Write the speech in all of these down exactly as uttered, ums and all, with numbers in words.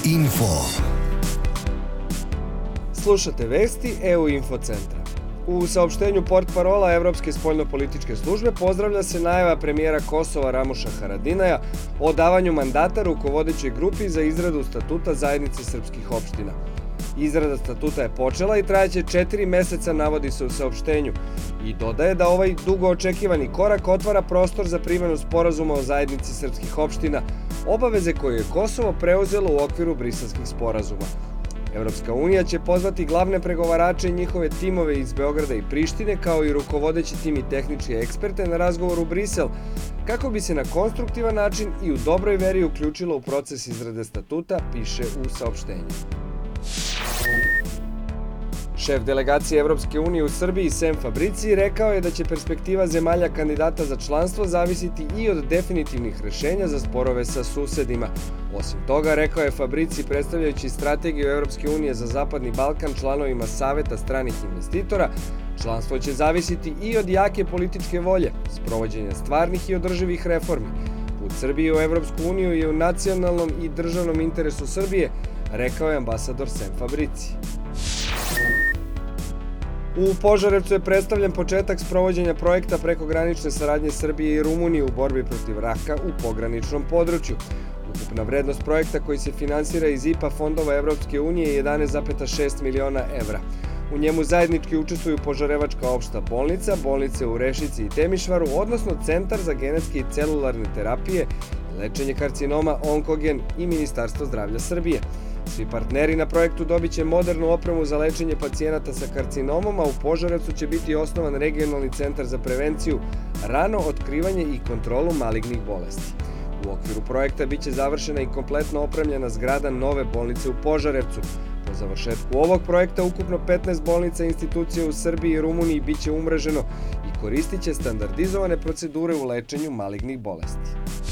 Info. Slušate vesti E U Info centra. U saopštenju portparola Evropske spoljnopolitičke službe pozdravlja se najava premijera Kosova Ramuša Haradinaja o davanju mandata rukovodećoj grupi za izradu statuta zajednice srpskih opština. Izrada statuta je počela i trajaće četiri meseca, navodi se u saopštenju, i dodaje da ovaj dugo očekivani korak otvara prostor za primenu sporazuma o zajednici srpskih opština, obaveze koje je Kosovo preuzelo u okviru briselskih sporazuma. Evropska unija će pozvati glavne pregovarače i njihove timove iz Beograda i Prištine, kao i rukovodeći tim i tehničke eksperte na razgovor u Brisel, kako bi se na konstruktivan način i u dobroj veri uključilo u proces izrade statuta, piše u saopštenju. Šef delegacije Evropske unije u Srbiji Sem Fabrici rekao je da će perspektiva zemalja kandidata za članstvo zavisiti i od definitivnih rešenja za sporove sa susedima. Osim toga, rekao je Fabrici, predstavljajući strategiju Evropske unije za Zapadni Balkan članovima Saveta stranih investitora, članstvo će zavisiti i od jake političke volje, sprovođenja stvarnih i održivih reformi. Put Srbije u Evropsku uniju je u nacionalnom i državnom interesu Srbije, rekao je ambasador Sem Fabrici. U Požarevcu je predstavljen početak sprovođenja projekta prekogranične saradnje Srbije i Rumunije u borbi protiv raka u pograničnom području. Ukupna vrednost projekta, koji se finansira iz I P A fondova Evropske unije, je jedanaest zarez šest miliona evra. U njemu zajednički učestvuju Požarevačka opšta bolnica, bolnice u Rešici i Temišvaru, odnosno Centar za genetske i celularne terapije i lečenje karcinoma Onkogen i Ministarstvo zdravlja Srbije. Svi partneri na projektu dobit će modernu opremu za lečenje pacijenata sa karcinomom, a u Požarevcu će biti osnovan regionalni centar za prevenciju, rano otkrivanje i kontrolu malignih bolesti. U okviru projekta biće završena i kompletno opremljena zgrada nove bolnice u Požarevcu. Po završetku ovog projekta ukupno petnaest bolnica i institucija u Srbiji i Rumuniji biće umreženo i koristit će standardizovane procedure u lečenju malignih bolesti.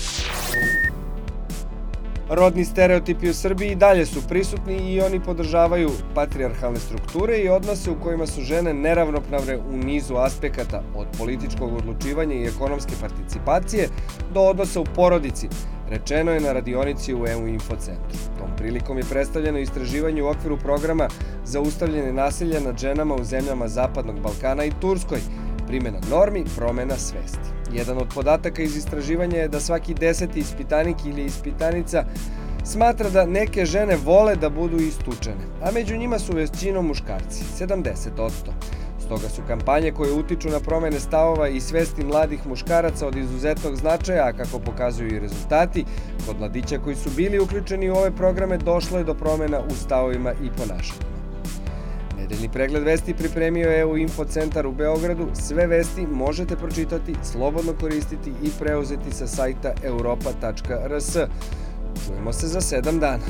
Rodni stereotipi u Srbiji i dalje su prisutni i oni podržavaju patrijarhalne strukture i odnose u kojima su žene neravnopravne u nizu aspekata, od političkog odlučivanja i ekonomske participacije do odnosa u porodici, rečeno je na radionici u E U Info centru. Tom prilikom je predstavljeno istraživanje u okviru programa Zaustavljanje nasilja nad ženama u zemljama Zapadnog Balkana i Turskoj, primjena normi, promena svesti. Jedan od podataka iz istraživanja je da svaki deseti ispitanik ili ispitanica smatra da neke žene vole da budu istučene, a među njima su većinom muškarci, sedamdeset posto. Stoga su kampanje koje utiču na promene stavova i svesti mladih muškaraca od izuzetnog značaja, a kako pokazuju i rezultati, kod mladića koji su bili uključeni u ove programe došlo je do promena u stavovima i ponašanju. Nedeljni pregled vesti pripremio je E U Info centar u Beogradu. Sve vesti možete pročitati, slobodno koristiti i preuzeti sa sajta europa tačka r s. Čujemo se za sedam dana.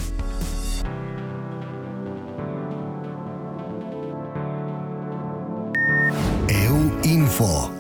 E U Info.